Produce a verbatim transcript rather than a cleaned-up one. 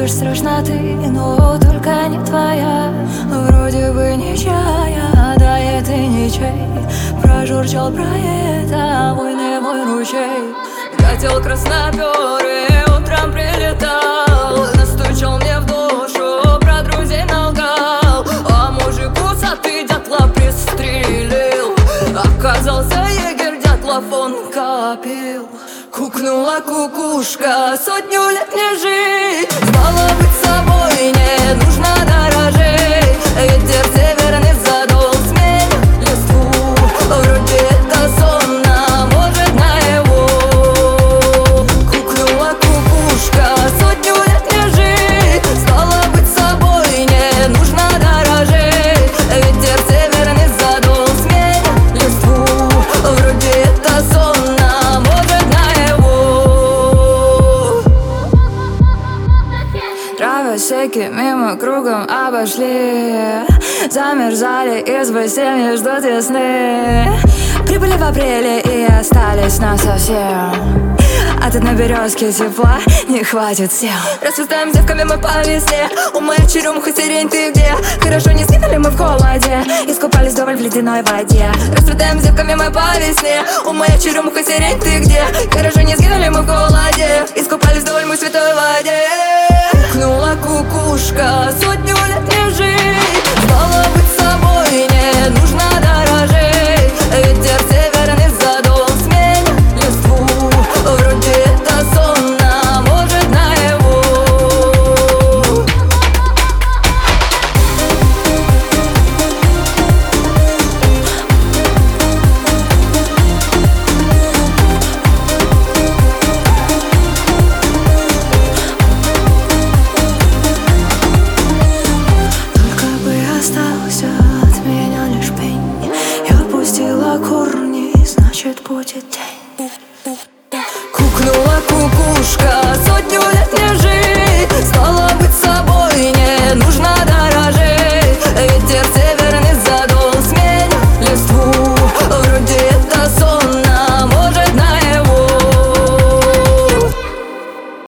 Требуешь страшно ты, но только не твоя. Вроде бы ничья, да это ничей. Прожурчал про это мой не мой ручей. Хотел красноперый, утром прилетал, настучал мне в душу, про друзей налгал. А мужику ты дятла пристрелил. Оказался егерь, дятлов он копил. Кукнула кукушка, сотню лет не жить. Стало быть собой, не нужно дорожить. Ветер северный задул, сменит листву. Вроде это сон, а может наяву. Кукнула кукушка, сотню лет не жить. Стало быть собой, не нужно дорожить. Ветер северный задул, сменит листву. Вроде это сон, а может наяву. Травосеки мимо кругом обошли, замерзали избы, семьи ждут весны. Прибыли в апреле и остались насовсем. А тут на березке тепла не хватит сил. Расцветаем девками мы по весне. У моей черемуха сирень, ты где? Хорошо не сгинули мы в холоде, искупались вдоволь в ледяной воде. Расцветаем девками мы по весне. У моей черемуха сирень, ты где? Хорошо не сгинули мы в холоде, искупались вдоволь мы в святой воде. Кукнула кукушка, сотню лет не жить. Стало быть собой, не нужно дорожить. Ветер северный задул, сменит листву. Вроде это сон, а может наяву. Только бы остался от меня лишь пень. Я пустила корни, значит будет день. Кукнула кукушка,